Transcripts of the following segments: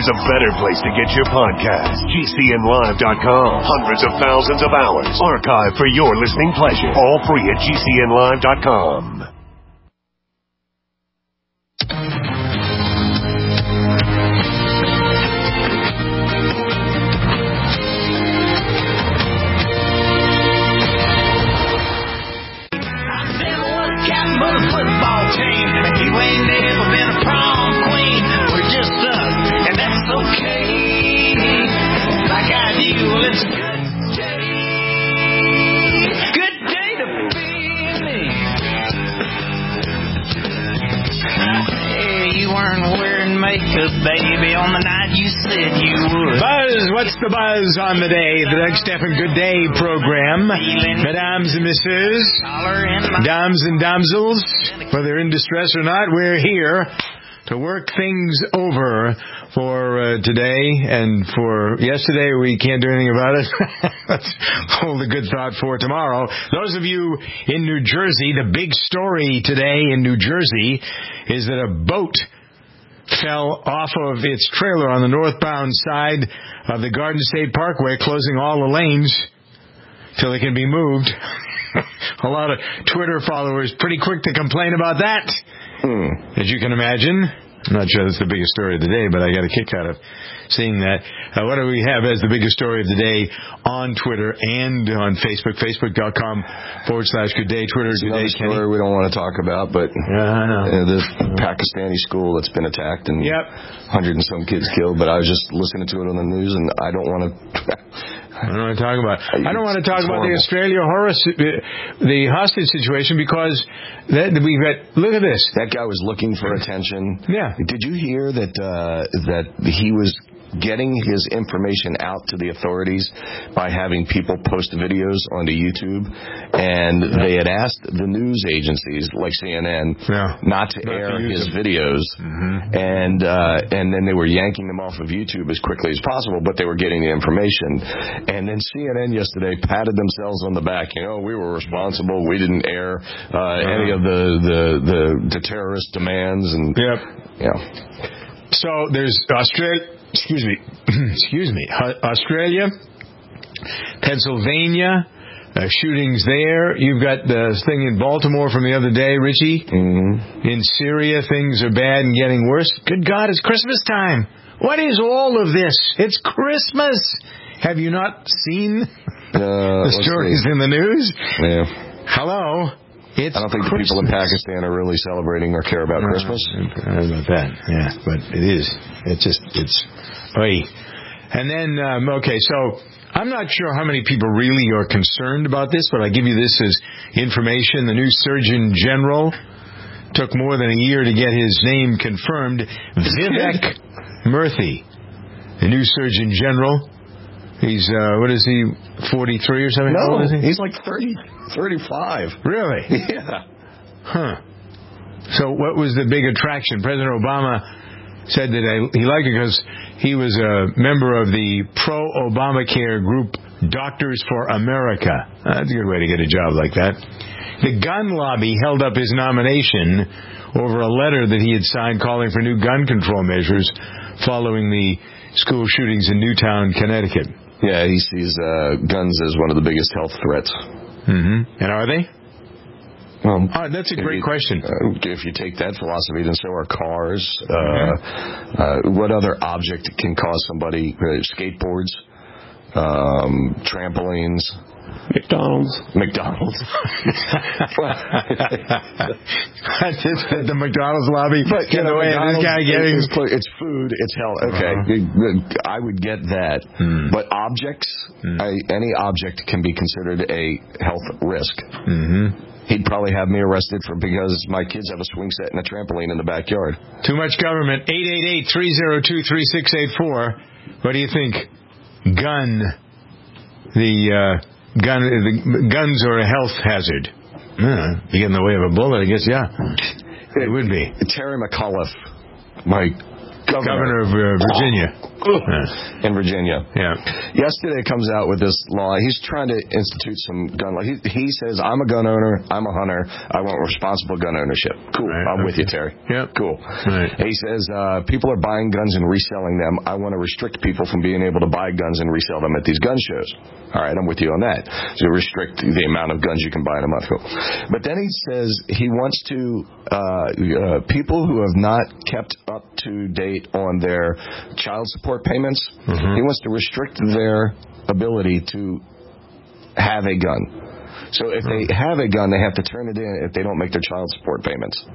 there's a better place to get your podcast. GCNlive.com. Hundreds of thousands of hours archived for your listening pleasure. All free at GCNlive.com. Baby, on the night you said you would. Buzz, what's the buzz on the day? The Doug Stephan Good Day program. Mesdames and messieurs, dames and damsels, whether in distress or not, we're here to work things over for today and for yesterday. We can't do anything about it. Let's hold a good thought for tomorrow. Those of you in New Jersey, the big story today in New Jersey is that a boat fell off of its trailer on the northbound side of the Garden State Parkway, closing all the lanes till it can be moved. A lot of Twitter followers pretty quick to complain about that, as you can imagine. I'm not sure that's the biggest story of the day, but I got a kick out of seeing that. What do we have as the biggest story of the day on Twitter and on Facebook? Facebook.com/Good Day. Twitter It's Good Day. Story we don't want to talk about, but I know. this Pakistani school that's been attacked and 100 and some kids killed. But I was just listening to it on the news, and I don't want to. I don't want to talk about. I don't want to talk about the Australia the hostage situation, because we've got. Look at this. That guy was looking for attention. Yeah. Did you hear that he was getting his information out to the authorities by having people post videos onto YouTube, and they had asked the news agencies like CNN not to air his videos, and then they were yanking them off of YouTube as quickly as possible, but they were getting the information. And then CNN yesterday patted themselves on the back. We were responsible. We didn't air any of the terrorist demands, and So there's Australia. Excuse me. Australia, Pennsylvania, shootings there. You've got the thing in Baltimore from the other day, Richie. In Syria, things are bad and getting worse. Good God, it's Christmas time. What is all of this? It's Christmas. Have you not seen the stories in the news? Yeah. Hello. I don't think the people in Pakistan are really celebrating or care about Christmas. I don't know about that, yeah, but it is. It's. And then, so I'm not sure how many people really are concerned about this, but I give you this as information. The new Surgeon General took more than a year to get his name confirmed. Vivek Murthy, the new Surgeon General. He's, 43 or something? No, is he? He's like 35. Really? Yeah. Huh. So what was the big attraction? President Obama said that he liked it because he was a member of the pro-Obamacare group Doctors for America. That's a good way to get a job like that. The gun lobby held up his nomination over a letter that he had signed calling for new gun control measures following the school shootings in Newtown, Connecticut. Yeah, he sees guns as one of the biggest health threats. And are they? That's a great question. If you take that philosophy, then so are cars. What other object can cause somebody? Skateboards, trampolines. McDonald's. The McDonald's lobby. But get away. This guy getting it's food. It's health. Okay, I would get that. But objects, any object can be considered a health risk. He'd probably have me arrested because my kids have a swing set and a trampoline in the backyard. Too much government. 888-302-3684. What do you think? Guns are a health hazard. You get in the way of a bullet, I guess, yeah. It would be. Terry McAuliffe, my Governor of Virginia. In Virginia. Yeah. Yesterday comes out with this law. He's trying to institute some gun law. He says, I'm a gun owner. I'm a hunter. I want responsible gun ownership. Cool. Right, I'm with you, Terry. Yep. Cool. Right. He says, people are buying guns and reselling them. I want to restrict people from being able to buy guns and resell them at these gun shows. All right, I'm with you on that. So restrict the amount of guns you can buy in a month. But then he says he wants to, people who have not kept up to date on their child support payments, he wants to restrict their ability to have a gun. So if they have a gun, they have to turn it in if they don't make their child support payments.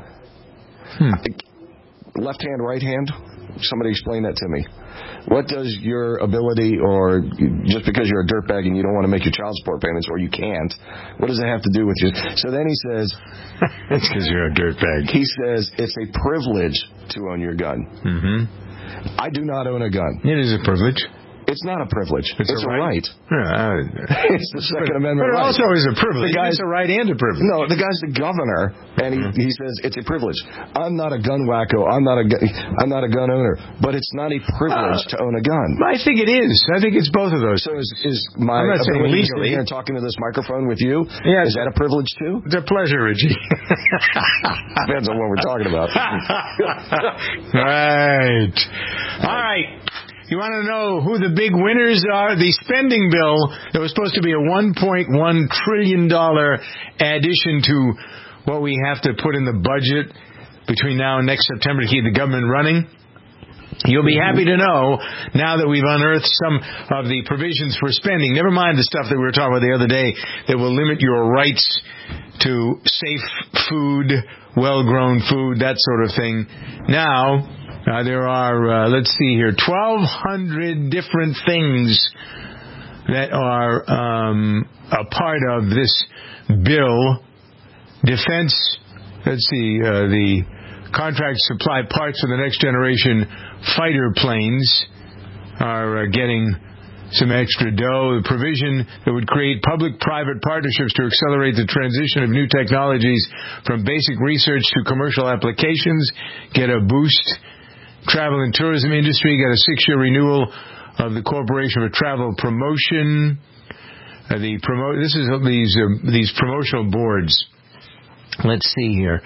Left hand, right hand? Somebody explain that to me. What does your ability, or just because you're a dirtbag and you don't want to make your child support payments, or you can't, what does it have to do with you? So then he says... It's because you're a dirtbag. He says it's a privilege to own your gun. I do not own a gun. It is a privilege. It's not a privilege. It's a right. It's the Second Amendment right. But it right. also is a privilege. It's a right and a privilege. No, the guy's the governor, and he says it's a privilege. I'm not a gun wacko. I'm not a gun owner. But it's not a privilege to own a gun. I think it is. I think it's both of those. So is my I'm not saying legally here talking to this microphone with you? Yeah, is that a privilege too? It's a pleasure, Richie. Depends on what we're talking about. Right. All right. You want to know who the big winners are? The spending bill that was supposed to be a $1.1 trillion addition to what we have to put in the budget between now and next September to keep the government running. You'll be happy to know, now that we've unearthed some of the provisions for spending, never mind the stuff that we were talking about the other day that will limit your rights to safe food, well-grown food, that sort of thing. Now... there are, let's see here, 1,200 different things that are a part of this bill. Defense, let's see, the contract supply parts for the next generation fighter planes are getting some extra dough. The provision that would create public-private partnerships to accelerate the transition of new technologies from basic research to commercial applications get a boost. Travel and tourism industry got a 6-year renewal of the Corporation for Travel Promotion. These promotional boards. Let's see here.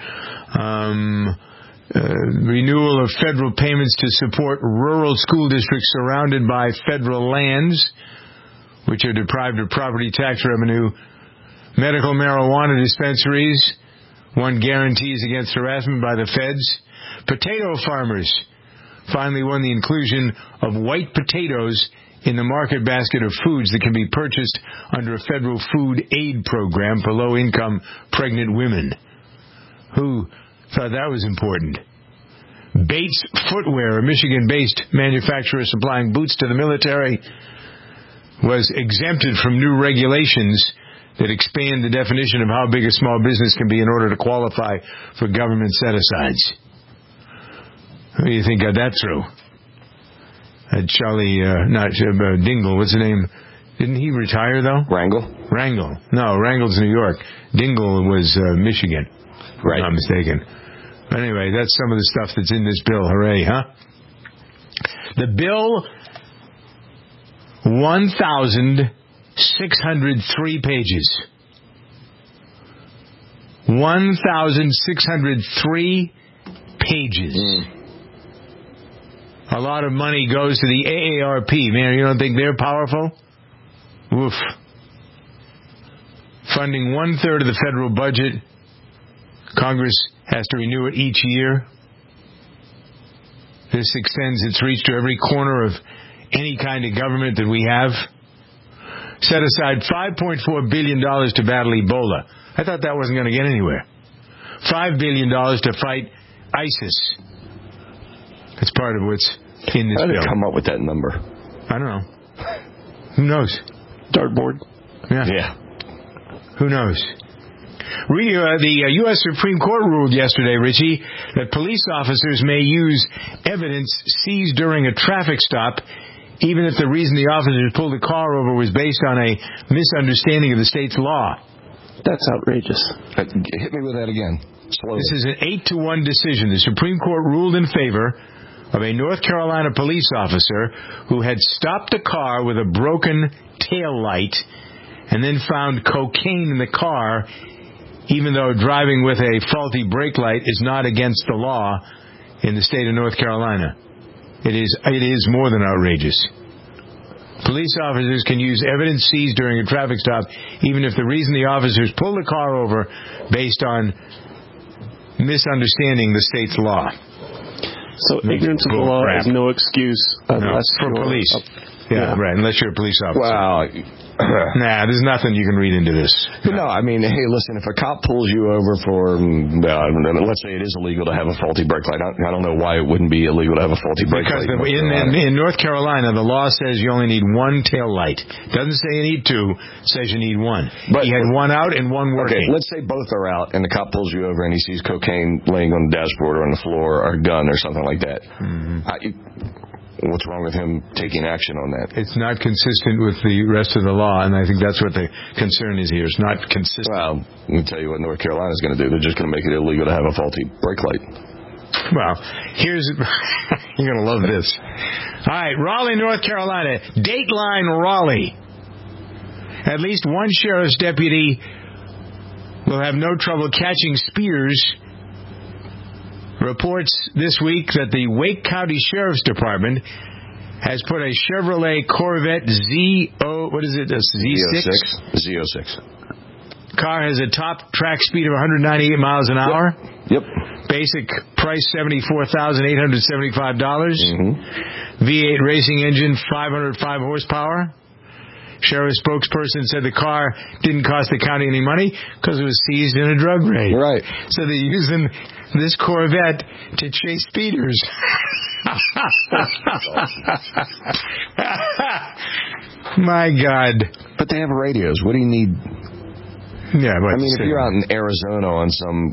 Renewal of federal payments to support rural school districts surrounded by federal lands, which are deprived of property tax revenue. Medical marijuana dispensaries. Won guarantees against harassment by the feds. Potato farmers finally won the inclusion of white potatoes in the market basket of foods that can be purchased under a federal food aid program for low-income pregnant women. Who thought that was important? Bates Footwear, a Michigan-based manufacturer supplying boots to the military, was exempted from new regulations that expand the definition of how big a small business can be in order to qualify for government set-asides. Who do you think got that through? Charlie, Dingle, what's the name? Didn't he retire, though? Rangel. No, Rangel's New York. Dingle was Michigan. Right. If I'm not mistaken. But anyway, that's some of the stuff that's in this bill. Hooray, huh? The bill, 1,603 pages. 1,603 pages. A lot of money goes to the AARP. Man, you don't think they're powerful? Woof. Funding 1/3 of the federal budget. Congress has to renew it each year. This extends its reach to every corner of any kind of government that we have. Set aside $5.4 billion to battle Ebola. I thought that wasn't going to get anywhere. $5 billion to fight ISIS. That's part of what's in this bill. How did they come up with that number? I don't know. Who knows? Dartboard? Yeah. Who knows? The U.S. Supreme Court ruled yesterday, Richie, that police officers may use evidence seized during a traffic stop, even if the reason the officers pulled the car over was based on a misunderstanding of the state's law. That's outrageous. Hit me with that again. Slowly. This is an 8-1 decision. The Supreme Court ruled in favor of a North Carolina police officer who had stopped a car with a broken tail light and then found cocaine in the car, even though driving with a faulty brake light is not against the law in the state of North Carolina. It is more than outrageous. Police officers can use evidence seized during a traffic stop, even if the reason the officers pulled the car over based on misunderstanding the state's law. So ignorance of the law is no excuse unless for police. Right, unless you're a police officer. Wow. There's nothing you can read into this. No, I mean, hey, listen, if a cop pulls you over for, let's say it is illegal to have a faulty brake light, I don't know why it wouldn't be illegal to have a faulty brake light. Because in North Carolina, the law says you only need one tail light. Doesn't say you need two, says you need one. But he had one out and one working. Okay, let's say both are out, and the cop pulls you over and he sees cocaine laying on the dashboard or on the floor or a gun or something like that. What's wrong with him taking action on that? It's not consistent with the rest of the law, and I think that's what the concern is here. It's not consistent. Well, let me tell you what North Carolina's going to do. They're just going to make it illegal to have a faulty brake light. Well, you're going to love this. All right, Raleigh, North Carolina. Dateline Raleigh. At least one sheriff's deputy will have no trouble catching Spears. Reports this week that the Wake County Sheriff's Department has put a Chevrolet Corvette Z06 car has a top track speed of 198 miles an hour. Yep. Basic price $74,875. V8 racing engine, 505 horsepower. Sheriff's spokesperson said the car didn't cost the county any money because it was seized in a drug raid. Right. So they're using this Corvette to chase speeders. My God. But they have radios. What do you need? Yeah, I mean, if you're out in Arizona on some,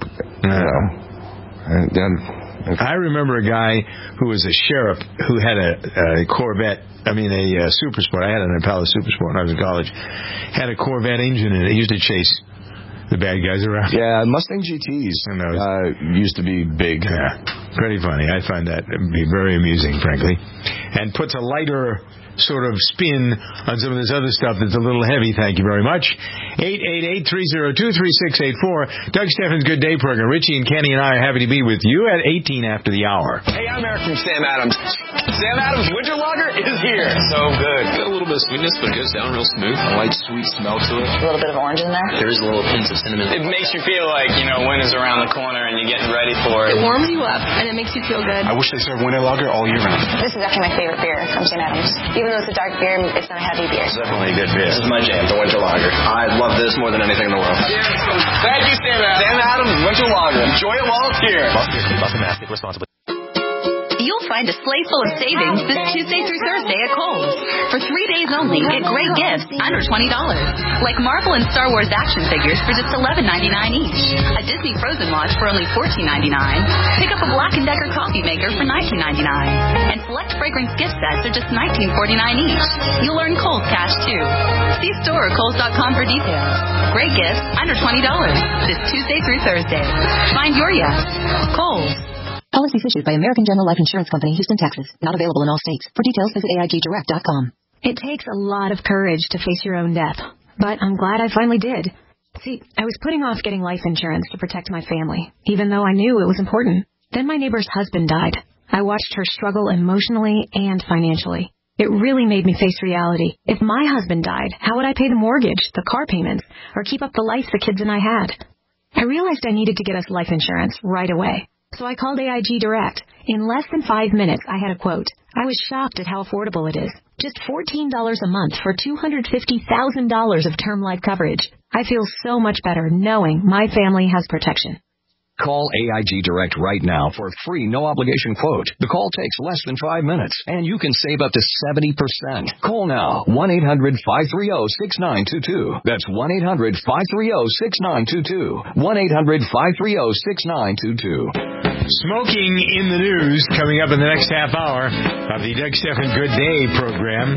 I remember a guy who was a sheriff who had a Corvette. I mean, a Super Sport. I had an Impala Super Sport when I was in college. Had a Corvette engine in it. It used to chase the bad guys around. Yeah, Mustang GTs used to be big. Yeah, pretty funny. I find that be very amusing, frankly. And puts a lighter sort of spin on some of this other stuff that's a little heavy. Thank you very much. 888-302-3684. Doug Steffens' Good Day program. Richie and Kenny and I are happy to be with you at 18 after the hour. Hey, I'm Eric from Sam Adams. Sam Adams Winter Lager is here. So good. Got a little bit of sweetness, but it goes down real smooth. A light, sweet smell to it. A little bit of orange in there. There's a little pinch of cinnamon. It makes you feel like, winter's around the corner and you're getting ready for it. It warms you up and it makes you feel good. I wish they served Winter Lager all year round. This is actually my favorite beer from Sam Adams. Even though it's a dark beer, it's not a heavy beer. It's definitely a good beer. This is my jam, the Winter Lager. I love this more than anything in the world. Thank you, Sam Adams. Sam Adams Winter Lager. Enjoy it while it's here. Boston Mass, responsibly. You'll find a sleigh full of savings this Tuesday through Thursday at Kohl's. For 3 days only, get great gifts under $20. Like Marvel and Star Wars action figures for just $11.99 each. A Disney Frozen watch for only $14.99. Pick up a Black & Decker coffee maker for $19.99. And select fragrance gift sets are just $19.49 each. You'll earn Kohl's cash, too. See store or Kohl's.com for details. Great gifts under $20 this Tuesday through Thursday. Find your yes. Kohl's. Policies issued by American General Life Insurance Company, Houston, Texas. Not available in all states. For details, visit AIGdirect.com. It takes a lot of courage to face your own death, but I'm glad I finally did. See, I was putting off getting life insurance to protect my family, even though I knew it was important. Then my neighbor's husband died. I watched her struggle emotionally and financially. It really made me face reality. If my husband died, how would I pay the mortgage, the car payments, or keep up the life the kids and I had? I realized I needed to get us life insurance right away. So I called AIG Direct. In less than 5 minutes, I had a quote. I was shocked at how affordable it is. Just $14 a month for $250,000 of term life coverage. I feel so much better knowing my family has protection. Call AIG Direct right now for a free no-obligation quote. The call takes less than 5 minutes, and you can save up to 70%. Call now, 1-800-530-6922. That's 1-800-530-6922. 1-800-530-6922. Smoking in the news coming up in the next half hour of the Doug Steffens Good Day program.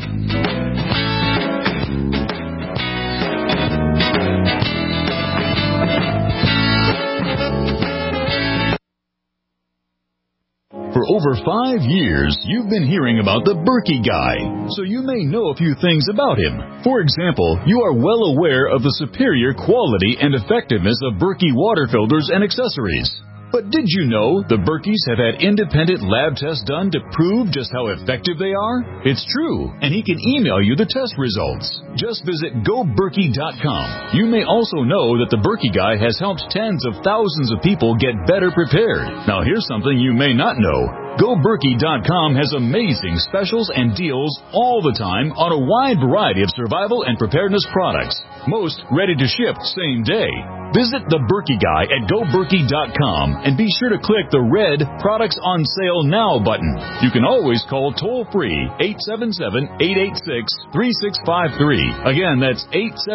over 5 years, you've been hearing about the Berkey Guy, so you may know a few things about him. For example, you are well aware of the superior quality and effectiveness of Berkey water filters and accessories. But did you know the Berkeys have had independent lab tests done to prove just how effective they are? It's true, and he can email you the test results. Just visit GoBerkey.com. You may also know that the Berkey Guy has helped tens of thousands of people get better prepared. Now here's something you may not know. GoBerkey.com has amazing specials and deals all the time on a wide variety of survival and preparedness products. Most ready to ship same day. Visit the Berkey Guy at GoBerkey.com and be sure to click the red Products on Sale Now button. You can always call toll-free 877-886-3653. Again, that's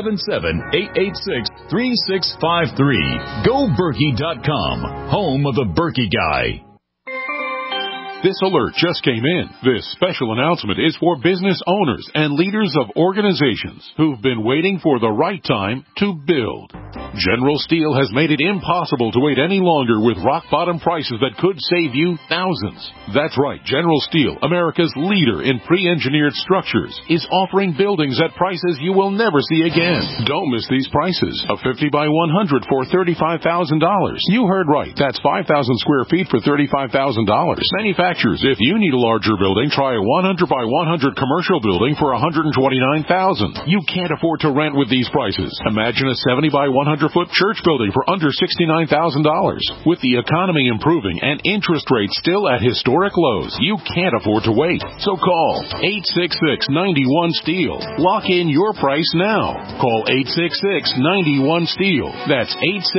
877-886-3653. GoBerkey.com, home of the Berkey Guy. This alert just came in. This special announcement is for business owners and leaders of organizations who've been waiting for the right time to build. General Steel has made it impossible to wait any longer with rock-bottom prices that could save you thousands. That's right, General Steel, America's leader in pre-engineered structures, is offering buildings at prices you will never see again. Don't miss these prices. A 50 by 100 for $35,000. You heard right. That's 5,000 square feet for $35,000. Manufacturers, if you need a larger building, try a 100 by 100 commercial building for $129,000. You can't afford to rent with these prices. Imagine a 70 by 100-foot church building for under $69,000. With the economy improving and interest rates still at historic lows, you can't afford to wait. So call 866-91-STEEL. Lock in your price now. Call 866-91-STEEL. That's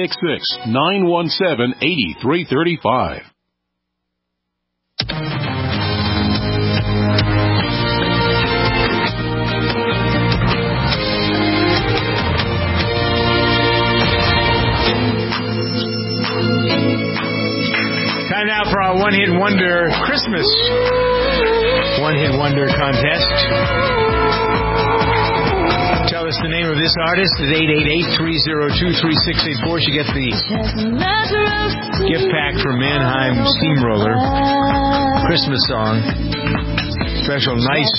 866-917-8335. Time now for our One Hit Wonder Christmas One Hit Wonder contest. Tell us the name of this artist at 888-302-3684. She gets the gift pack from Mannheim Steamroller. Christmas song. Special nice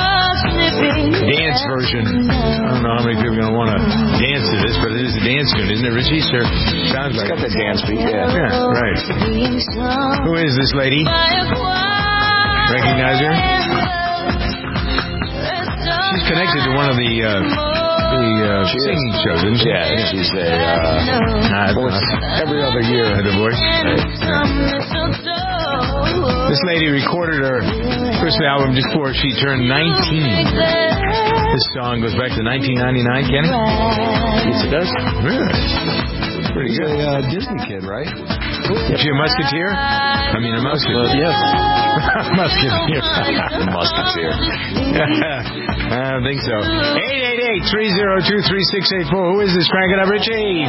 dance version. I don't know how many people are going to want to dance to this, but it is a dance tune, isn't it, Richie? Sure. Sounds like it's got the dance beat, yeah. Yeah, right. Who is this lady? Recognize her? She's connected to one of the singing shows, isn't she? Yeah, she's every other year at The Voice. This lady recorded her first album just before she turned 19. This song goes back to 1999, Kenny? Yes, it does. Really? Pretty good. She's a Disney kid, right? Is she a musketeer? I mean, a musketeer. Yes. Musketeer. Musketeer. I don't think so. 888-302-3684. Who is this? Crank it up, Richie.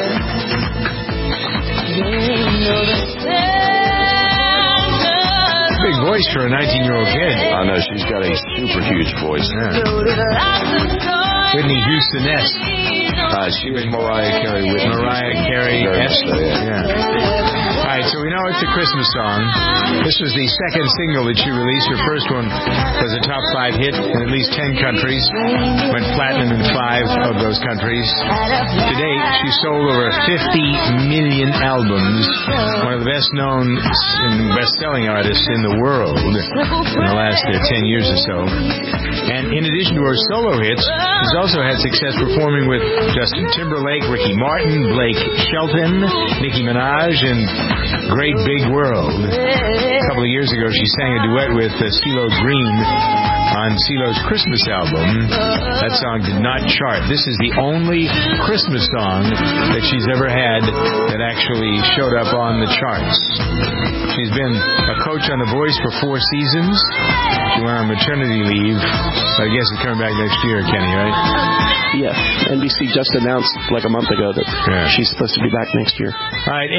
Big voice for a 19-year-old kid. I know, she's got a super huge voice. Yeah. Whitney Houston-esque. She was Mariah Carey with Mariah Carey-esque. Yeah. All right, so we know it's a Christmas song. This was the second single that she released. Her first one was a top 5 hit in at least 10 countries. Went platinum in 5 of those countries. To date, she sold over 50 million albums. One of the best-known and best-selling artists in the world in the last 10 years or so. And in addition to her solo hits, she's also had success performing with Justin Timberlake, Ricky Martin, Blake Shelton, Nicki Minaj, and Great Big World. A couple of years ago, she sang a duet with CeeLo Green on CeeLo's Christmas album. That song did not chart. This is the only Christmas song that she's ever had that actually showed up on the charts. She's been a coach on The Voice for 4 seasons. She went on maternity leave. I guess it's coming back next year, Kenny, right? Yeah. NBC just announced like a month ago that she's supposed to be back next year. All right,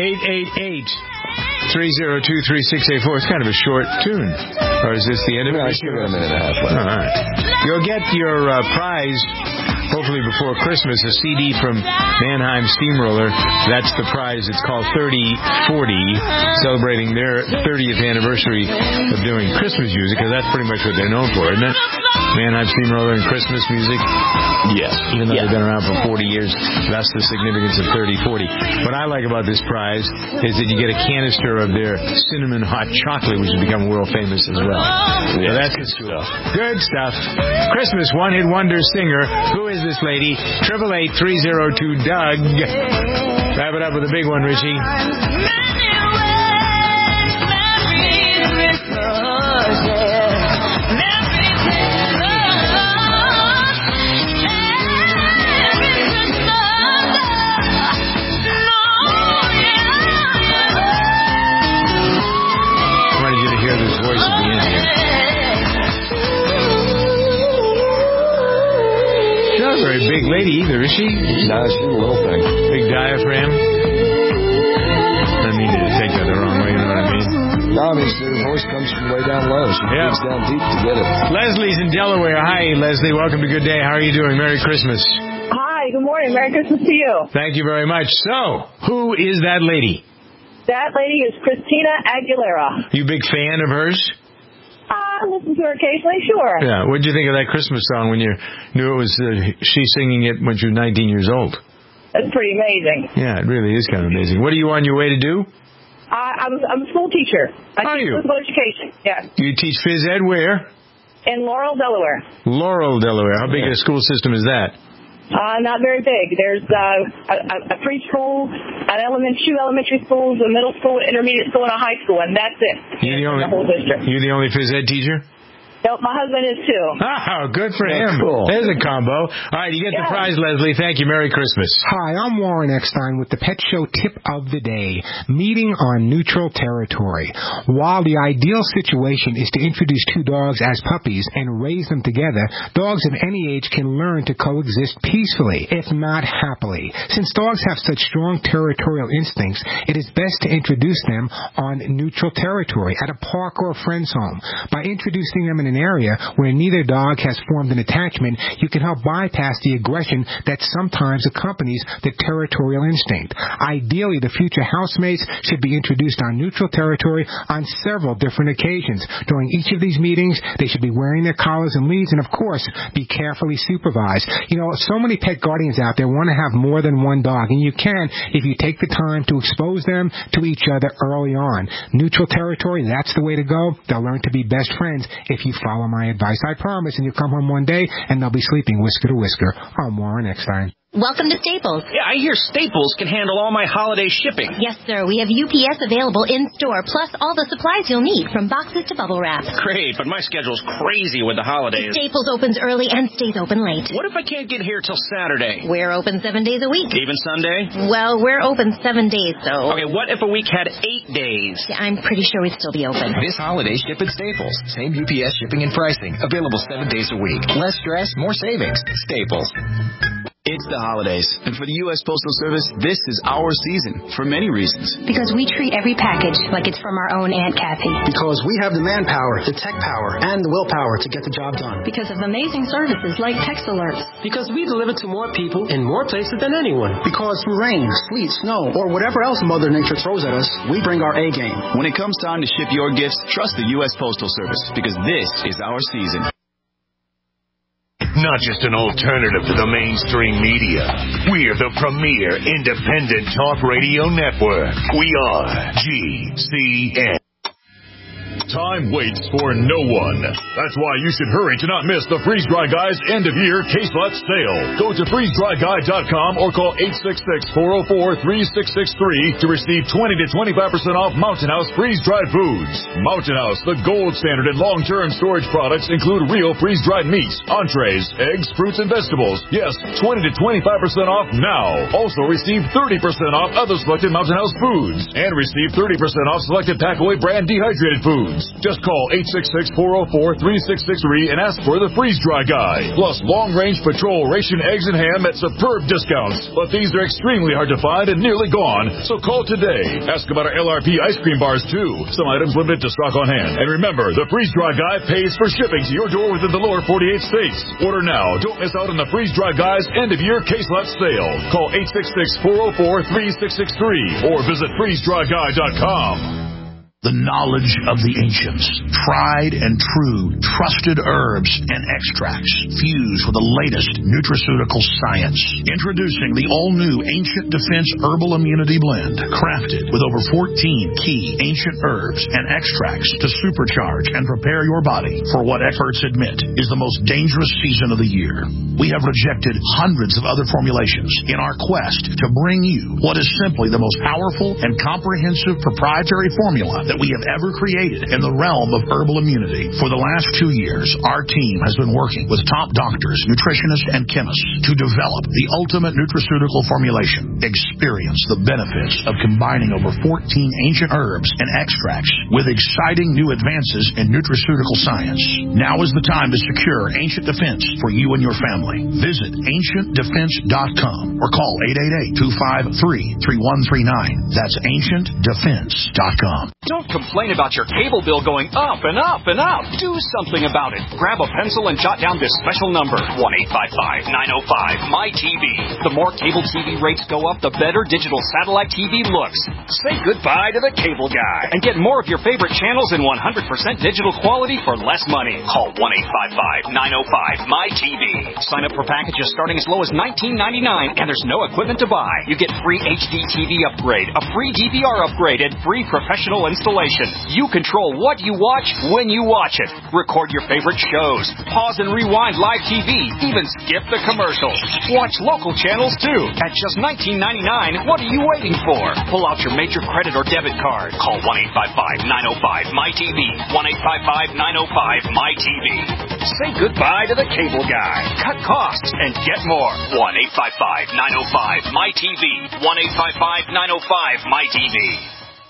888-302-3684. It's kind of a short tune. Or is this the end of it? I still got a minute and a half left. All right. You'll get your prize hopefully before Christmas, a CD from Mannheim Steamroller. That's the prize. It's called 3040, celebrating their 30th anniversary of doing Christmas music, because that's pretty much what they're known for, isn't it? Mannheim Steamroller and Christmas music. Yes. Even though they've been around for 40 years, that's the significance of 3040. What I like about this prize is that you get a canister of their cinnamon hot chocolate, which has become world famous as well. So that's good stuff. Good stuff. Christmas one-hit wonder singer. Who is this lady? 888-302-DOUG. Wrap it up with a big one, Richie. Very big lady either, is she? No, she's a little thing. Big diaphragm. I mean to take that the wrong way, you know what I mean? No, I mean, her voice comes from way down low. She digs down deep to get it. Leslie's in Delaware. Hi, Leslie. Welcome to Good Day. How are you doing? Merry Christmas. Hi, good morning. Merry Christmas to you. Thank you very much. So, who is that lady? That lady is Christina Aguilera. You a big fan of hers? I listen to her occasionally, sure. Yeah. What did you think of that Christmas song when you knew it was she singing it when she was 19 years old? That's pretty amazing. Yeah, it really is kind of amazing. What are you on your way to do? I'm a school teacher. I teach physical education. Yeah. You teach phys ed where? In Laurel, Delaware. Laurel, Delaware. How big a school system is that? Not very big. There's a preschool, two elementary schools, a middle school, intermediate school, and a high school, and that's it. In the whole district. You're the only phys ed teacher? Nope, my husband is too. Oh, good for him. Cool. There's a combo. All right, you get the prize, Leslie. Thank you. Merry Christmas. Hi, I'm Warren Eckstein with the Pet Show Tip of the Day. Meeting on neutral territory. While the ideal situation is to introduce two dogs as puppies and raise them together, dogs of any age can learn to coexist peacefully, if not happily. Since dogs have such strong territorial instincts, it is best to introduce them on neutral territory, at a park or a friend's home. By introducing them in an area where neither dog has formed an attachment, you can help bypass the aggression that sometimes accompanies the territorial instinct. Ideally, the future housemates should be introduced on neutral territory on several different occasions. During each of these meetings, they should be wearing their collars and leads and, of course, be carefully supervised. You know, so many pet guardians out there want to have more than one dog, and you can if you take the time to expose them to each other early on. Neutral territory, that's the way to go. They'll learn to be best friends if you follow my advice. I promise. And you'll come home one day and they'll be sleeping whisker to whisker. I'm Warren Eckstein. Welcome to Staples. Yeah, I hear Staples can handle all my holiday shipping. Yes, sir. We have UPS available in-store, plus all the supplies you'll need, from boxes to bubble wrap. Great, but my schedule's crazy with the holidays. Staples opens early and stays open late. What if I can't get here till Saturday? We're open 7 days a week. Even Sunday? Well, we're open 7 days, though. Okay, what if a week had 8 days? Yeah, I'm pretty sure we'd still be open. This holiday, ship at Staples. Same UPS shipping and pricing. Available 7 days a week. Less stress, more savings. Staples. It's the holidays, and for the U.S. Postal Service, this is our season, for many reasons. Because we treat every package like it's from our own Aunt Kathy. Because we have the manpower, the tech power, and the willpower to get the job done. Because of amazing services like text alerts. Because we deliver to more people in more places than anyone. Because through rain, sleet, snow, or whatever else Mother Nature throws at us, we bring our A game. When it comes time to ship your gifts, trust the U.S. Postal Service, because this is our season. Not just an alternative to the mainstream media. We're the premier independent talk radio network. We are GCN. Time waits for no one. That's why you should hurry to not miss the Freeze Dry Guy's end-of-year case lot sale. Go to freezedryguy.com or call 866-404-3663 to receive 20 to 25% off Mountain House freeze-dried foods. Mountain House, the gold standard in long-term storage products, include real freeze-dried meats, entrees, eggs, fruits, and vegetables. Yes, 20 to 25% off now. Also receive 30% off other selected Mountain House foods and receive 30% off selected Packaway brand dehydrated foods. Just call 866-404-3663 and ask for the freeze-dry guy. Plus, long-range patrol ration eggs and ham at superb discounts. But these are extremely hard to find and nearly gone, so call today. Ask about our LRP ice cream bars, too. Some items limited to stock on hand. And remember, the freeze-dry guy pays for shipping to your door within the lower 48 states. Order now. Don't miss out on the freeze-dry guy's end-of-year case lot sale. Call 866-404-3663 or visit freezedryguy.com. The knowledge of the ancients, tried and true, trusted herbs and extracts fused with the latest nutraceutical science. Introducing the all-new Ancient Defense Herbal Immunity Blend, crafted with over 14 key ancient herbs and extracts to supercharge and prepare your body for what experts admit is the most dangerous season of the year. We have rejected hundreds of other formulations in our quest to bring you what is simply the most powerful and comprehensive proprietary formula that we have ever created in the realm of herbal immunity. For the last 2 years, our team has been working with top doctors, nutritionists, and chemists to develop the ultimate nutraceutical formulation. Experience the benefits of combining over 14 ancient herbs and extracts with exciting new advances in nutraceutical science. Now is the time to secure Ancient Defense for you and your family. Visit AncientDefense.com or call 888-253-3139. That's AncientDefense.com. Don't complain about your cable bill going up and up and up. Do something about it. Grab a pencil and jot down this special number, 1-855-905-MY-TV. The more cable TV rates go up, the better digital satellite TV looks. Say goodbye to the cable guy and get more of your favorite channels in 100% digital quality for less money. Call 1-855-905-MY-TV. Sign up for packages starting as low as $19.99, and there's no equipment to buy. You get free HD TV upgrade, a free DVR upgrade, and free professional installation. You control what you watch when you watch it. Record your favorite shows. Pause and rewind live TV. Even skip the commercials. Watch local channels too. At just $19.99, what are you waiting for? Pull out your major credit or debit card. Call 1-855-905-MY-TV. 1-855-905-MY-TV. Say goodbye to the cable guy. Cut costs and get more. 1-855-905-MY-TV. 1-855-905-MY-TV.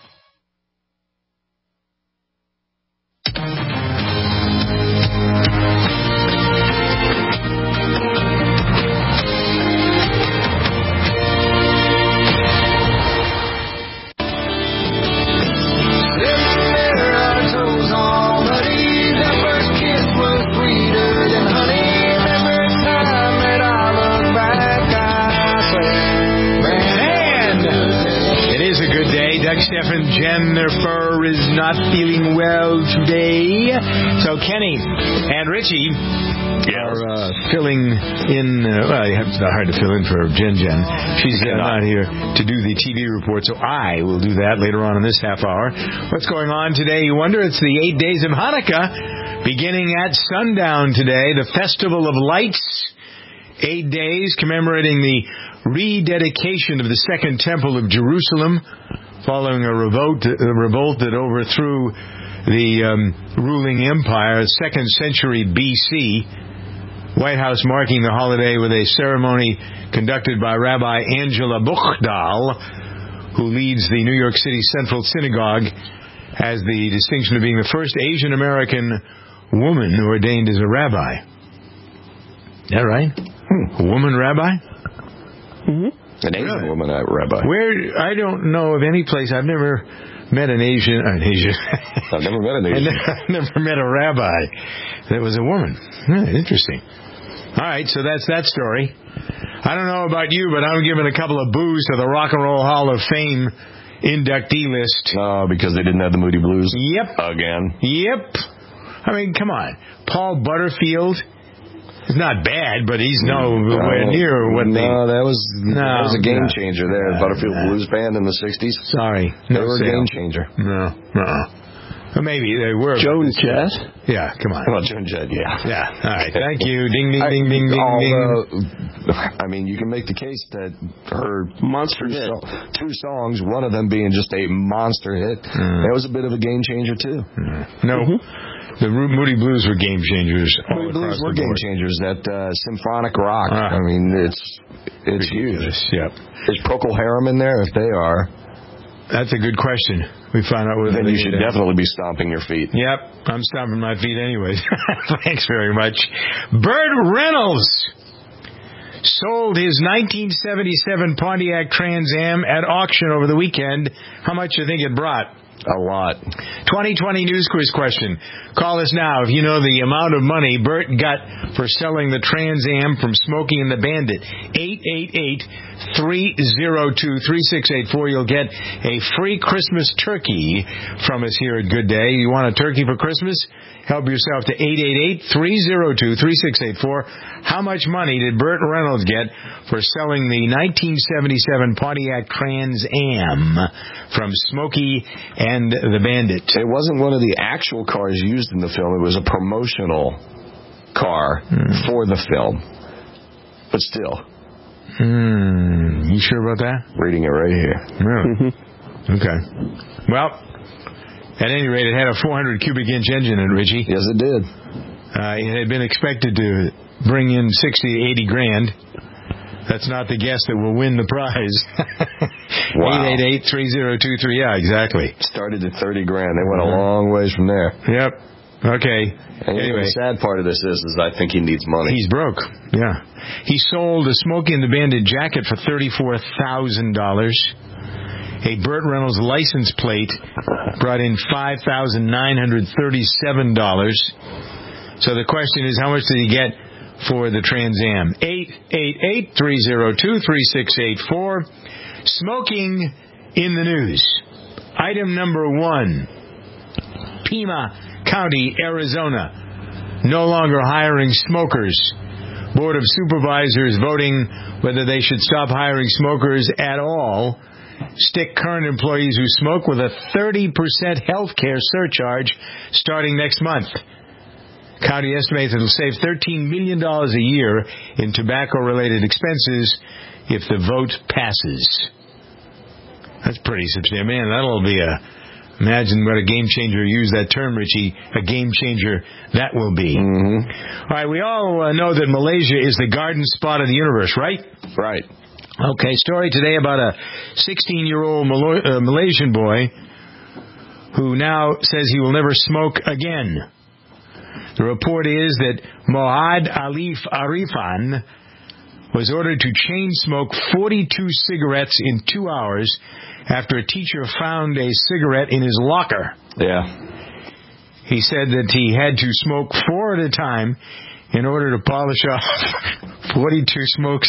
Stephen Jennifer is not feeling well today. So Kenny and Richie are filling in. It's not hard to fill in for Jen. She's not here to do the TV report, so I will do that later on in this half hour. What's going on today, you wonder? It's the 8 days of Hanukkah, beginning at sundown today, the Festival of Lights. 8 days commemorating the rededication of the Second Temple of Jerusalem, following a revolt that overthrew the ruling empire, 2nd century B.C. White House marking the holiday with a ceremony conducted by Rabbi Angela Buchdal, who leads the New York City Central Synagogue, has the distinction of being the first Asian American woman ordained as a rabbi. Is that right? A woman rabbi? Mm-hmm. An Asian woman rabbi. Where I don't know of any place. I've never met an Asian. I've never met an Asian. I've never met a rabbi that was a woman. Interesting. All right, so that's that story. I don't know about you, but I'm giving a couple of boos to the Rock and Roll Hall of Fame inductee list. Oh, because they didn't have the Moody Blues? Yep. Again? Yep. I mean, come on. Paul Butterfield. It's not bad, but he's nowhere near what they... No, that was a game changer there. Butterfield Blues Band in the 60s. Sorry. They were a game changer. No. Well, maybe they were. Joan Jett? Yeah, come on. Well, Joan Jett, yeah. Yeah, all right. Thank you. Ding, ding, ding, ding, ding. I mean, you can make the case that her monster hit. Two songs, one of them being just a monster hit, that was a bit of a game changer, too. No. Mm-hmm. The Moody Blues were game changers. Moody Blues were game changers. That symphonic rock. I mean, it's huge. Yep. Is Procol Harum in there? If they are, That's a good question. We find out whether then you should definitely be stomping your feet. Yep, I'm stomping my feet anyways. Thanks very much. Burt Reynolds sold his 1977 Pontiac Trans Am at auction over the weekend. How much do you think it brought? A lot. 2020 News Quiz question. Call us now if you know the amount of money Burt got for selling the Trans Am from Smokey and the Bandit. 888-302-3684. You'll get a free Christmas turkey from us here at Good Day. You want a turkey for Christmas? Help yourself to 888-302-3684. How much money did Burt Reynolds get for selling the 1977 Pontiac Trans Am from Smokey and the Bandit? It wasn't one of the actual cars used in the film. It was a promotional car for the film. But still. You sure about that? Reading it right here. Really? Okay. Well, at any rate, it had a 400 cubic inch engine in it, Richie. Yes, it did. It had been expected to bring in 60 to 80 grand. That's not the guess that will win the prize. Wow. 888-3023. Yeah, exactly. Started at 30 grand. They went a long ways from there. Yep. Okay. And anyway, the sad part of this is I think he needs money. He's broke. Yeah. He sold a Smokey and the Bandit jacket for $34,000. A Burt Reynolds license plate brought in $5,937. So the question is, how much did he get for the Trans Am? 888-302-3684. Smoking in the news. Item number 1. Pima County, Arizona. No longer hiring smokers. Board of Supervisors voting whether they should stop hiring smokers at all. Stick current employees who smoke with a 30% health care surcharge starting next month. County estimates it will save $13 million a year in tobacco-related expenses if the vote passes. That's pretty substantial. Man, that'll be imagine what a game changer, use that term, Richie, a game changer that will be. All right, we all know that Malaysia is the garden spot of the universe, right? Right. Okay, story today about a 16-year-old Malaysian boy who now says he will never smoke again. The report is that Mohad Alif Arifan was ordered to chain smoke 42 cigarettes in 2 hours after a teacher found a cigarette in his locker. Yeah. He said that he had to smoke 4 at a time in order to polish off 42 smokes.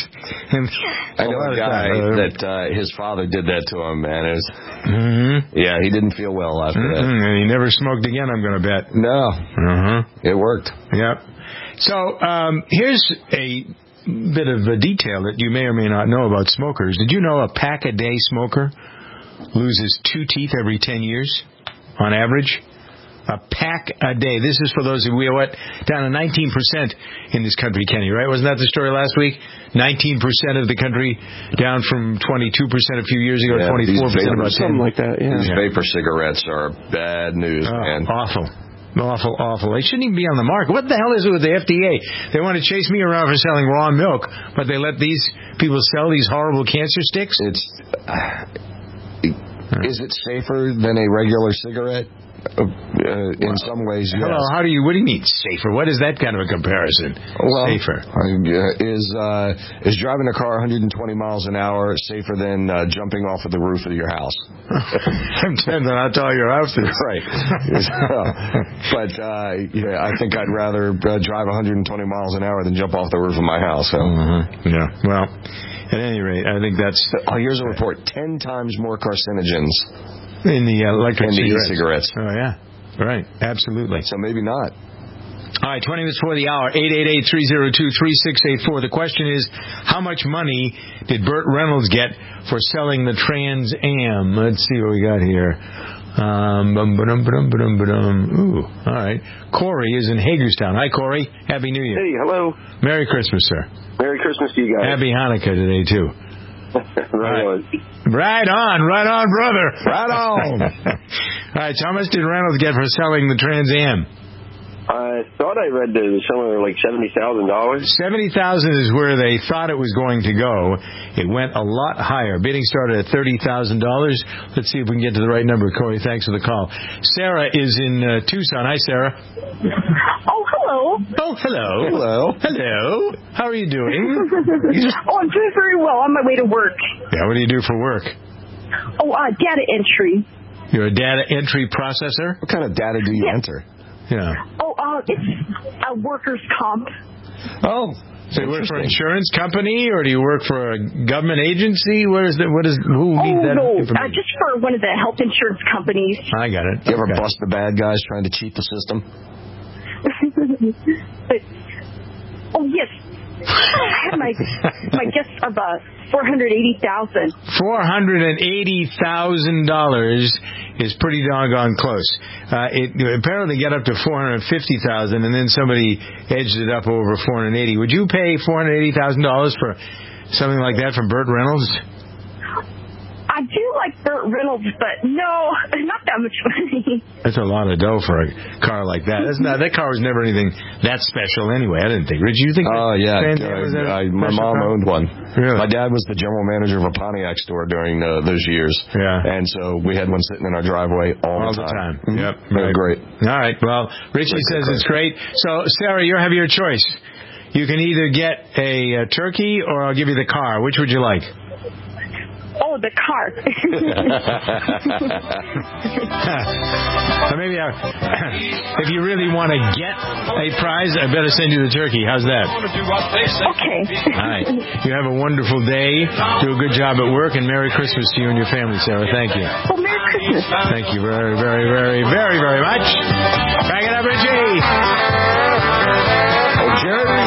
I know a guy that his father did that to him, man. It was, yeah, he didn't feel well after that. And he never smoked again, I'm going to bet. No. It worked. Yep. So here's a bit of a detail that you may or may not know about smokers. Did you know a pack-a-day smoker loses 2 teeth every 10 years on average? A pack a day. This is for those who we are down to 19% in this country, Kenny, right? Wasn't that the story last week? 19% of the country down from 22% a few years ago, 24% about 10. Something like that, yeah. These vapor cigarettes are bad news, man. Awful. Awful. They shouldn't even be on the market. What the hell is it with the FDA? They want to chase me around for selling raw milk, but they let these people sell these horrible cancer sticks? Is it safer than a regular cigarette? In some ways, yes. Hello, what do you mean safer? What is that kind of a comparison? Well, safer. Is driving a car 120 miles an hour safer than jumping off of the roof of your house? Depends on how tall your house is. Right. But I think I'd rather drive 120 miles an hour than jump off the roof of my house. So. Yeah, well, at any rate, I think that's... here's a report. 10 times more carcinogens in the electric cigarettes. Oh, yeah. Right. Absolutely. So maybe not. All right, 20 minutes before the hour, 888-302-3684. The question is, how much money did Burt Reynolds get for selling the Trans Am? Let's see what we got here. Ooh, all right. Corey is in Hagerstown. Hi, Corey. Happy New Year. Hey, hello. Merry Christmas, sir. Merry Christmas to you guys. Happy Hanukkah today, too. Right on, brother. Right on. All right, so how much did Reynolds get for selling the Trans Am? I thought I read there was somewhere like $70,000. $70,000 is where they thought it was going to go. It went a lot higher. Bidding started at $30,000. Let's see if we can get to the right number. Corey, thanks for the call. Sarah is in Tucson. Hi, Sarah. Oh, hello. Oh, hello. Hello. Hello. How are you doing? Oh, I'm doing very well. On my way to work. Yeah, what do you do for work? Oh, data entry. You're a data entry processor? What kind of data do you enter? Yeah. Oh, it's a workers' comp. Oh, so you work for an insurance company, or do you work for a government agency? Who needs that information? Just for one of the health insurance companies. I got it. You ever bust the bad guys trying to cheat the system? Oh, yes. I had my guess of $480,000. $480,000 is pretty doggone close. It apparently got up to $450,000, and then somebody edged it up over $480,000. Would you pay $480,000 for something like that from Burt Reynolds? I do like Burt Reynolds, but no, not that much money. That's a lot of dough for a car like that. That car was never anything that special anyway, I didn't think. Did you think? Oh, yeah. My mom owned one. Really? My dad was the general manager of a Pontiac store during those years. Yeah. And so we had one sitting in our driveway all the time. Mm-hmm. Yep. Right. Great. All right. Well, Richie says it's great. So, Sarah, you have your choice. You can either get a turkey or I'll give you the car. Which would you like? Oh, the car. Maybe if you really want to get a prize, I better send you the turkey. How's that? Okay. All right. You have a wonderful day. Do a good job at work, and Merry Christmas to you and your family, Sarah. Thank you. Oh, Merry Christmas. Thank you very, very, very, very, very much. Back it up, Richie. Oh, Jerry.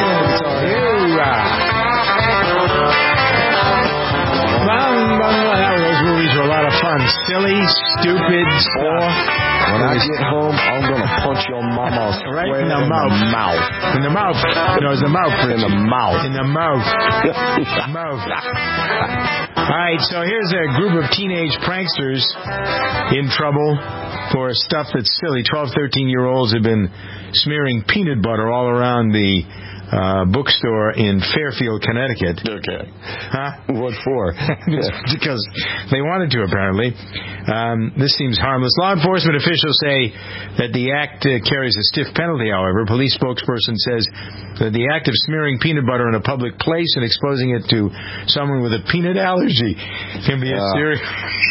Those movies were a lot of fun. Silly, stupid stuff. When I get home, I'm going to punch your mama right in the mouth. In the mouth. No, it's the mouth. In the mouth. In the mouth. Mouth. All right, so here's a group of teenage pranksters in trouble for stuff that's silly. 12, 13-year-olds have been smearing peanut butter all around the bookstore in Fairfield, Connecticut. Okay. Huh? What for? Because they wanted to, apparently. This seems harmless. Law enforcement officials say that the act carries a stiff penalty, however. Police spokesperson says that the act of smearing peanut butter in a public place and exposing it to someone with a peanut allergy can be a serious...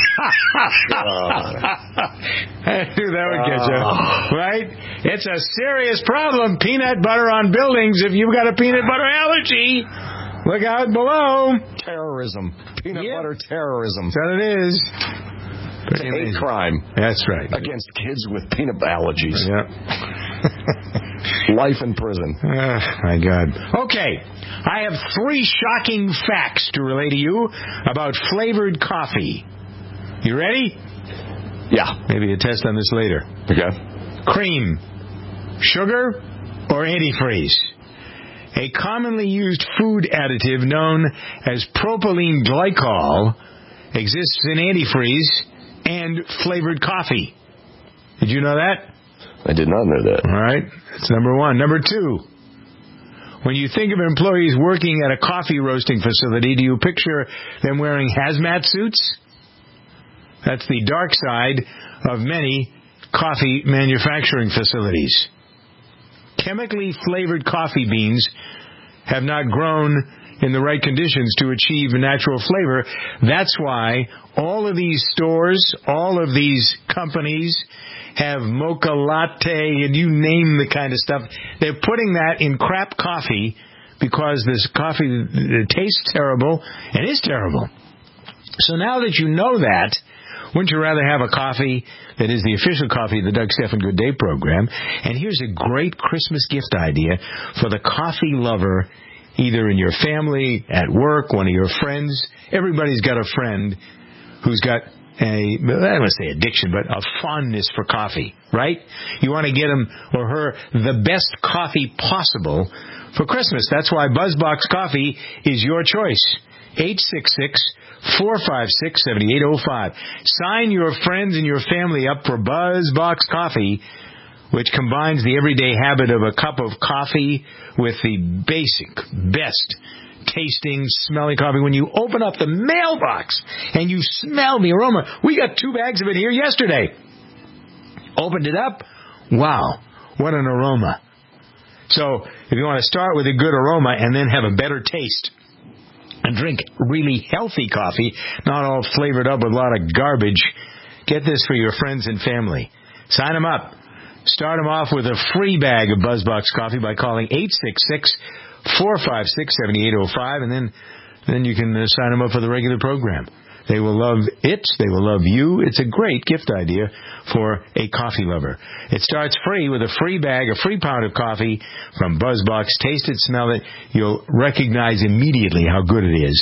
I knew that would get you. Right? It's a serious problem, peanut butter on buildings. If you've got a peanut butter allergy, look out below. Terrorism. Peanut butter terrorism. That's what it is. It's a hate crime. That's right. Against kids with peanut allergies. Yep. Life in prison. My God. Okay. I have 3 shocking facts to relay to you about flavored coffee. You ready? Yeah. Maybe a test on this later. Okay. Cream, sugar, or antifreeze? A commonly used food additive known as propylene glycol exists in antifreeze and flavored coffee. Did you know that? I did not know that. All right. That's number 1. Number 2. When you think of employees working at a coffee roasting facility, do you picture them wearing hazmat suits? That's the dark side of many coffee manufacturing facilities. Chemically flavored coffee beans have not grown in the right conditions to achieve natural flavor. That's why all of these stores, all of these companies have mocha latte and you name the kind of stuff. They're putting that in crap coffee because this coffee tastes terrible and is terrible. So now that you know that, wouldn't you rather have a coffee that is the official coffee of the Doug Stephan Good Day program? And here's a great Christmas gift idea for the coffee lover, either in your family, at work, one of your friends. Everybody's got a friend who's got I don't want to say addiction, but a fondness for coffee, right? You want to get him or her the best coffee possible for Christmas. That's why BuzzBox Coffee is your choice. 866-456-7805. Sign your friends and your family up for BuzzBox Coffee which combines the everyday habit of a cup of coffee with the basic, best tasting, smelling coffee. When you open up the mailbox and you smell the aroma, we got 2 bags of it here yesterday. Opened it up. Wow, what an aroma. So if you want to start with a good aroma and then have a better taste and drink really healthy coffee, not all flavored up with a lot of garbage, get this for your friends and family. Sign them up. Start them off with a free bag of BuzzBox coffee by calling 866-456-7805, and then you can sign them up for the regular program. They will love it. They will love you. It's a great gift idea for a coffee lover. It starts free with a free bag, a free pound of coffee from BuzzBox. Taste it, smell it. You'll recognize immediately how good it is.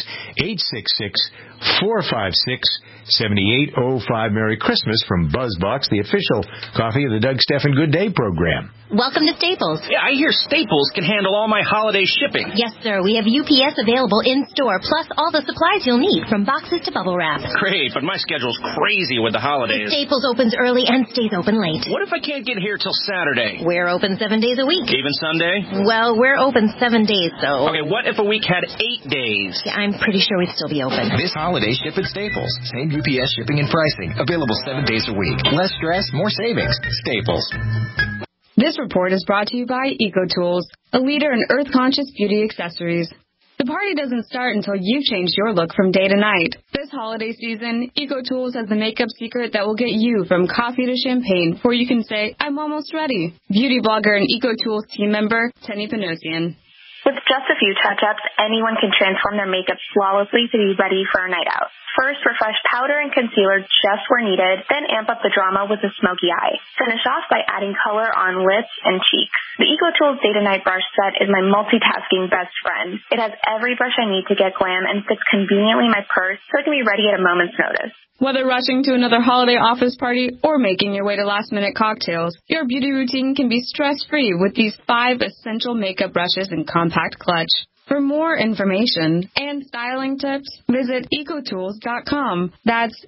866-456-7805. Merry Christmas from BuzzBox, the official coffee of the Doug Stephan Good Day program. Welcome to Staples. Yeah, I hear Staples can handle all my holiday shipping. Yes, sir. We have UPS available in-store, plus all the supplies you'll need, from boxes to bubble wrap. Great, but my schedule's crazy with the holidays. Staples opens early and stays open late. What if I can't get here till Saturday? We're open 7 days a week. Even Sunday? Well, we're open 7 days, though. Okay, what if a week had 8 days? Yeah, I'm pretty sure we'd still be open. This holiday, ship at Staples. Same UPS shipping and pricing. Available 7 days a week. Less stress, more savings. Staples. This report is brought to you by EcoTools, a leader in earth-conscious beauty accessories. The party doesn't start until you've changed your look from day to night. This holiday season, EcoTools has the makeup secret that will get you from coffee to champagne before you can say, I'm almost ready. Beauty blogger and EcoTools team member, Tenny Panosian. With just a few touch-ups, anyone can transform their makeup flawlessly to be ready for a night out. First, refresh powder and concealer just where needed, then amp up the drama with a smoky eye. Finish off by adding color on lips and cheeks. The EcoTools Day to Night Brush Set is my multitasking best friend. It has every brush I need to get glam and fits conveniently in my purse so it can be ready at a moment's notice. Whether rushing to another holiday office party or making your way to last-minute cocktails, your beauty routine can be stress-free with these 5 essential makeup brushes and compact clutch. For more information and styling tips, visit ecotools.com. That's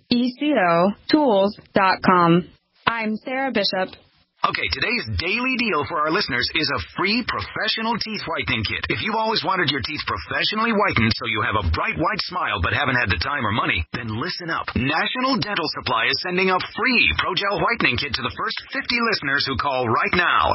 ECOTools.com. I'm Sarah Bishop. Okay, today's daily deal for our listeners is a free professional teeth whitening kit. If you've always wanted your teeth professionally whitened so you have a bright white smile but haven't had the time or money, then listen up. National Dental Supply is sending a free ProGel whitening kit to the first 50 listeners who call right now.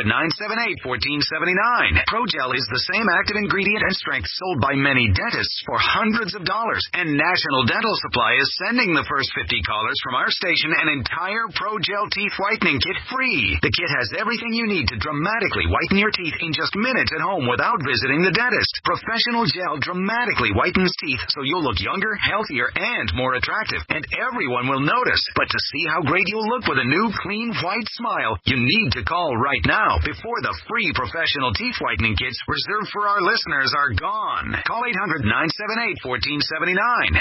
800-978-1479. ProGel is the same active ingredient and strength sold by many dentists for hundreds of dollars. And National Dental Supply is sending the first 50 callers from our station an entire ProGel teeth whitening kit free. The kit has everything you need to dramatically whiten your teeth in just minutes at home without visiting the dentist. Professional gel dramatically whitens teeth so you'll look younger, healthier, and more attractive. And everyone will notice. But to see how great you'll look with a new, clean, white smile, you need to call right now before the free professional teeth whitening kits reserved for our listeners are gone. Call 800-978-1479.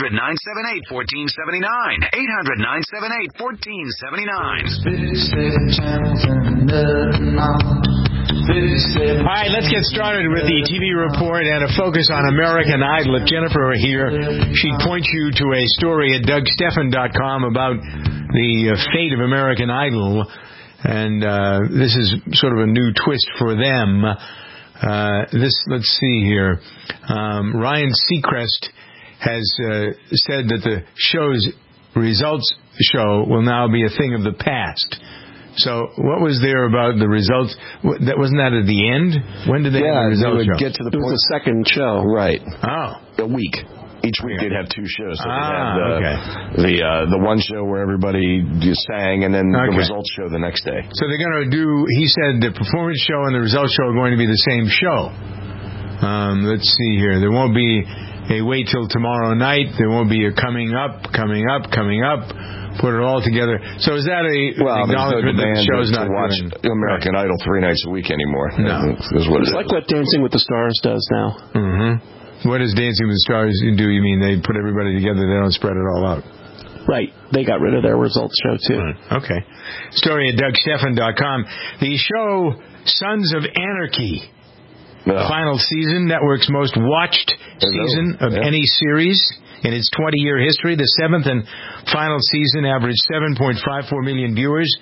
800-978-1479. 800-978-1479. All right, let's get started with the TV report and a focus on American Idol. If Jennifer were here, she'd point you to a story at DougStephan.com about the fate of American Idol, and this is sort of a new twist for them. Let's see here. Ryan Seacrest has said that the show's results show will now be a thing of the past. So what was there about the results? Wasn't that at the end? When did they have the results show? Get to the point. It was the second show. Right. Oh. A week. Each week they'd have 2 shows. So they'd have the one show where everybody just sang, and then the results show the next day. So they're going to do, he said, the performance show and the results show are going to be the same show. Let's see here. There won't be a wait till tomorrow night. There won't be a coming up. Put it all together. So is that acknowledgement that the show's not watch American Idol 3 nights a week anymore? No. It's like what Dancing with the Stars does now. Mm-hmm. What does Dancing with the Stars do? You mean they put everybody together, they don't spread it all out? Right. They got rid of their results show, too. Right. Okay. Story at DougStephan.com. The show Sons of Anarchy. Final season, network's most watched season of any series. In its 20-year history, the 7th and final season averaged 7.54 million viewers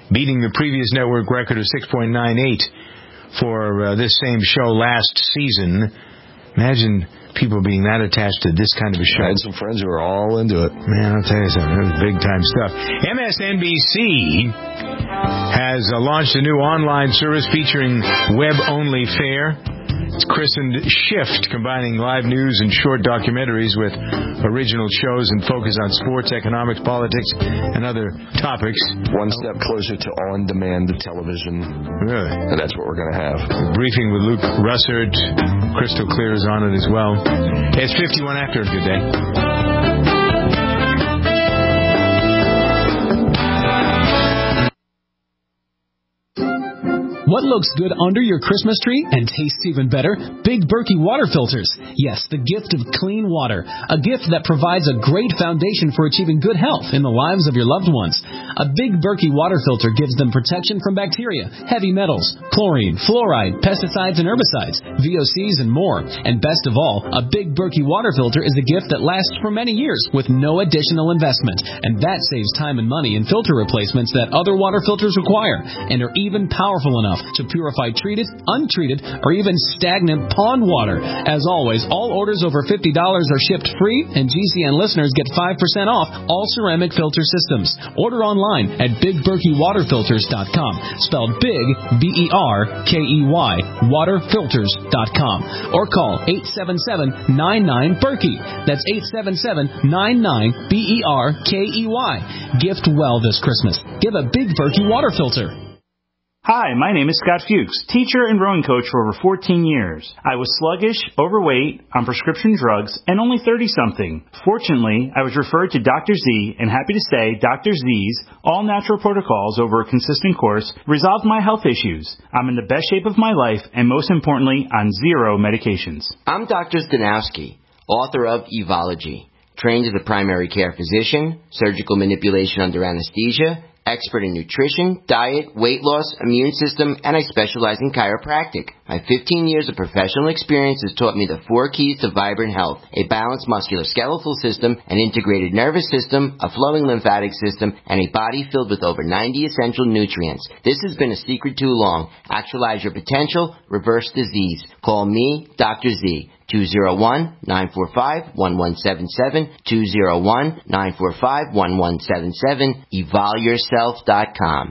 beating the previous network record of 6.98 for this same show last season. Imagine people being that attached to this kind of a show. I had some friends who are all into it. Man, I'll tell you something. That was big-time stuff. MSNBC has launched a new online service featuring web-only fare. It's christened Shift, combining live news and short documentaries with original shows and focus on sports, economics, politics, and other topics. One step closer to on-demand television. Really? And that's what we're going to have. A briefing with Luke Russert. Crystal Clear is on it as well. It's 51 after. Good day. What looks good under your Christmas tree and tastes even better? Big Berkey water filters. Yes, the gift of clean water. A gift that provides a great foundation for achieving good health in the lives of your loved ones. A Big Berkey water filter gives them protection from bacteria, heavy metals, chlorine, fluoride, pesticides and herbicides, VOCs and more. And best of all, a Big Berkey water filter is a gift that lasts for many years with no additional investment. And that saves time and money in filter replacements that other water filters require and are even powerful enough to purify treated, untreated, or even stagnant pond water. As always, all orders over $50 are shipped free, and GCN listeners get 5% off all ceramic filter systems. Order online at BigBerkeyWaterFilters.com, spelled Big, B-E-R-K-E-Y, waterfilters.com, or call 877-99-BERKEY. That's 877-99-BERKEY. Gift well this Christmas. Give a Big Berkey water filter. Hi, my name is Scott Fuchs, teacher and rowing coach for over 14 years. I was sluggish, overweight, on prescription drugs, and only 30-something. Fortunately, I was referred to Dr. Z, and happy to say Dr. Z's all-natural protocols over a consistent course resolved my health issues. I'm in the best shape of my life, and most importantly, on 0 medications. I'm Dr. Stanowski, author of Evology, trained as a primary care physician, surgical manipulation under anesthesia, expert in nutrition, diet, weight loss, immune system, and I specialize in chiropractic. My 15 years of professional experience has taught me the 4 keys to vibrant health: a balanced musculoskeletal system, an integrated nervous system, a flowing lymphatic system, and a body filled with over 90 essential nutrients. This has been a secret too long. Actualize your potential, reverse disease. Call me, Dr. Z. 201-945-1177, 201-945-1177, evolyourself.com.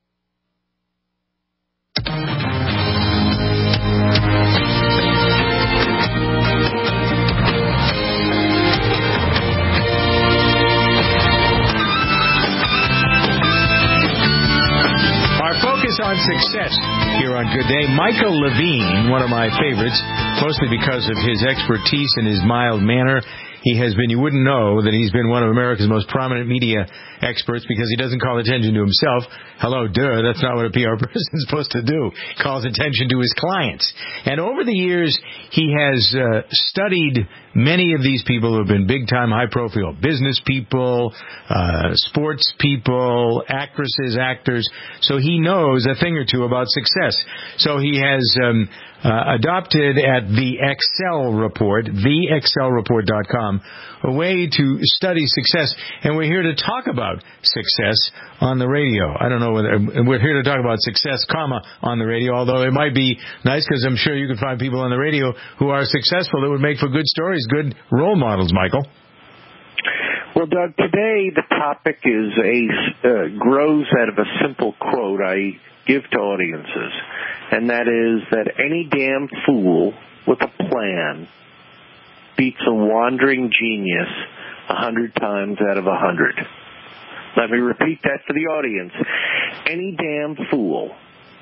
On success here on Good Day. Michael Levine, one of my favorites, mostly because of his expertise and his mild manner. He has been, you wouldn't know that he's been one of America's most prominent media experts because he doesn't call attention to himself. Hello, duh, that's not what a PR person is supposed to do. He calls attention to his clients. And over the years, he has studied many of these people who have been big-time, high-profile business people, sports people, actresses, actors. So he knows a thing or two about success. So he has adopted at the Excel Report, theexcelreport.com, a way to study success. And we're here to talk about success on the radio. I don't know whether we're here to talk about success, on the radio, although it might be nice because I'm sure you could find people on the radio who are successful that would make for good stories, good role models, Michael. Well, Doug, today the topic is grows out of a simple quote I give to audiences, and that is that any damn fool with a plan beats a wandering genius 100 times out of 100. Let me repeat that for the audience. Any damn fool,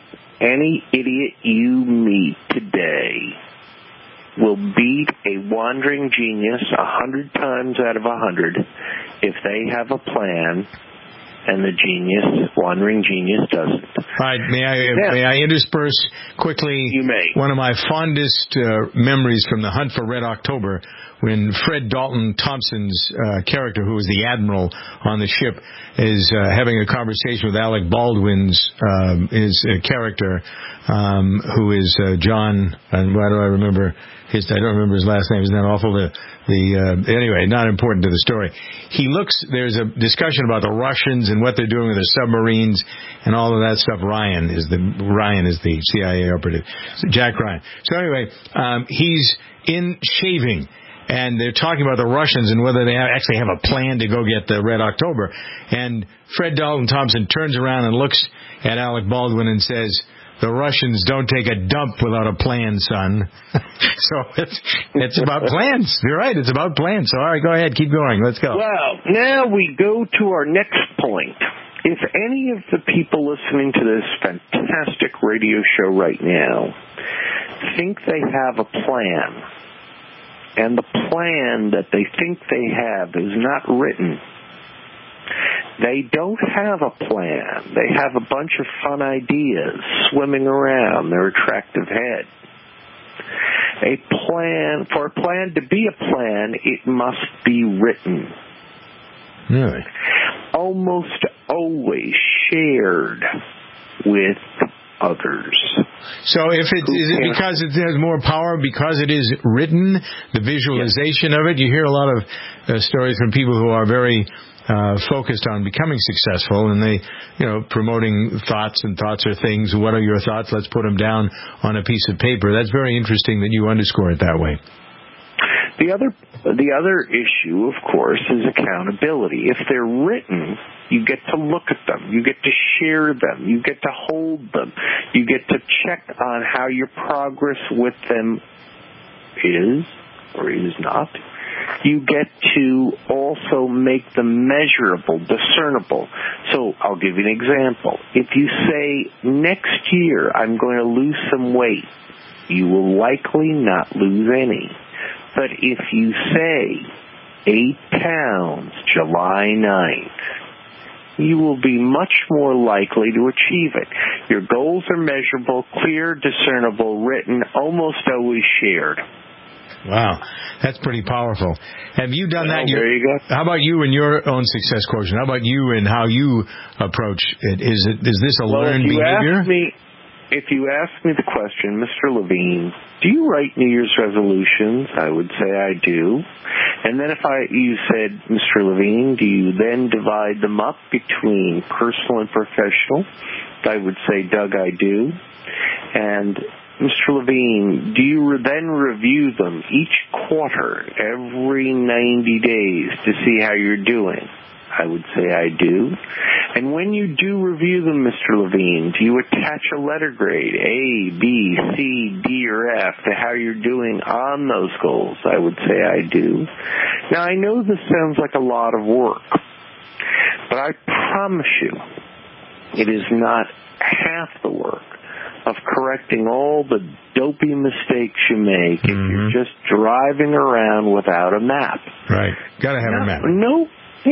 any idiot you meet today will beat a wandering genius 100 times out of 100 if they have a plan and the wandering genius doesn't. All right, may I intersperse quickly? You may. One of my fondest memories from the Hunt for Red October, when Fred Dalton Thompson's character, who was the admiral on the ship, is having a conversation with Alec Baldwin's his character, who is John, and why do I remember I don't remember his last name. Isn't that awful? Anyway, not important to the story. There's a discussion about the Russians Russians and what they're doing with their submarines and all of that stuff. Ryan is the CIA operative, Jack Ryan. So anyway, he's in shaving, and they're talking about the Russians and whether they actually have a plan to go get the Red October. And Fred Dalton Thompson turns around and looks at Alec Baldwin and says, "The Russians don't take a dump without a plan, son." So it's about plans. You're right. It's about plans. So, all right, go ahead. Keep going. Let's go. Well, now we go to our next point. If any of the people listening to this fantastic radio show right now think they have a plan, and the plan that they think they have is not written, they don't have a plan. They have a bunch of fun ideas swimming around their attractive head. For a plan to be a plan, it must be written. Really? Almost always shared with others. So is it because it has more power because it is written, the visualization of it? You hear a lot of stories from people who are very focused on becoming successful, and they, promoting thoughts, and thoughts are things. What are your thoughts? Let's put them down on a piece of paper. That's very interesting that you underscore it that way. The other issue, of course, is accountability. If they're written, you get to look at them. You get to share them. You get to hold them. You get to check on how your progress with them is or is not. You get to also make them measurable, discernible. So I'll give you an example. If you say, next year I'm going to lose some weight, you will likely not lose any. But if you say 8 pounds, July 9th, you will be much more likely to achieve it. Your goals are measurable, clear, discernible, written, almost always shared. Wow, that's pretty powerful. Have you done that? There you go. How about you and your own success quotient? How about you and how you approach it? Is this a learned behavior? If you ask me the question, Mr. Levine, do you write New Year's resolutions? I would say I do. And then if you said, Mr. Levine, do you then divide them up between personal and professional? I would say, Doug, I do. And Mr. Levine, do you then review them each quarter, every 90 days to see how you're doing? I would say I do. And when you do review them, Mr. Levine, do you attach a letter grade, A, B, C, D, or F, to how you're doing on those goals? I would say I do. Now, I know this sounds like a lot of work, but I promise you it is not half the work of correcting all the dopey mistakes you make if you're just driving around without a map. Right. Got to have a map. No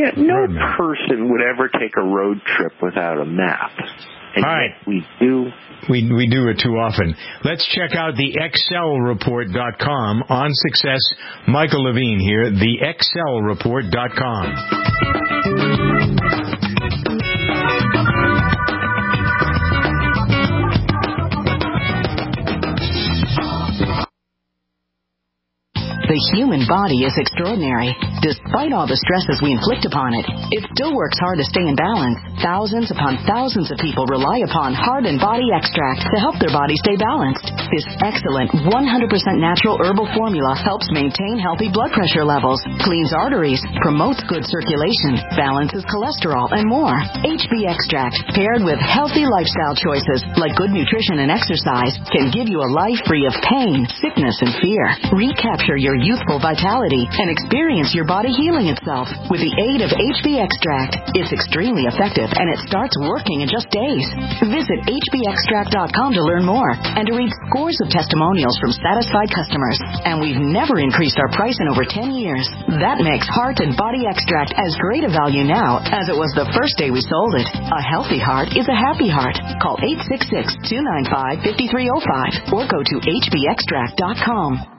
person would ever take a road trip without a map. And all right. We do. We do it too often. Let's check out the excelreport.com on success. Michael Levine here, the excelreport.com. The human body is extraordinary. Despite all the stresses we inflict upon it, it still works hard to stay in balance. Thousands upon thousands of people rely upon Heart and Body Extract to help their body stay balanced. This excellent 100% natural herbal formula helps maintain healthy blood pressure levels, cleans arteries, promotes good circulation, balances cholesterol, and more. HB Extract, paired with healthy lifestyle choices like good nutrition and exercise, can give you a life free of pain, sickness, and fear. Recapture your youthful vitality and experience your body healing itself with the aid of HB Extract. It's extremely effective and it starts working in just days. Visit hbextract.com to learn more and to read scores of testimonials from satisfied customers. And we've never increased our price in over 10 years. That makes Heart and Body Extract as great a value now as it was the first day we sold it. A healthy heart is a happy heart. Call 866-295-5305 or go to hbextract.com.